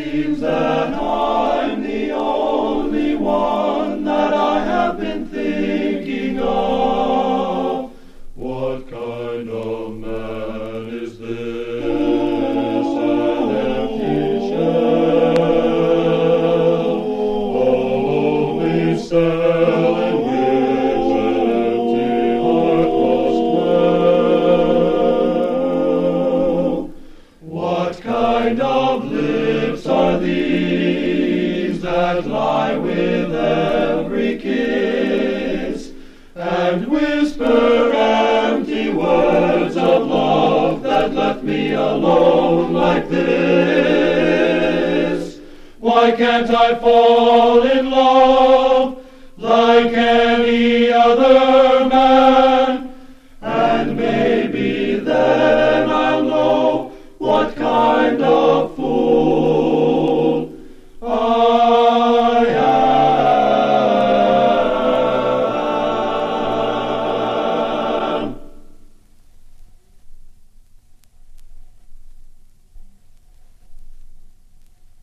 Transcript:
seems that I'm the only one that I have been thinking of. What kind of man is this? An empty shell, only cell in which an empty heart must dwell. What kind of lips are these that lie with every kiss, and whisper empty words of love that left me alone like this? Why can't I fall in love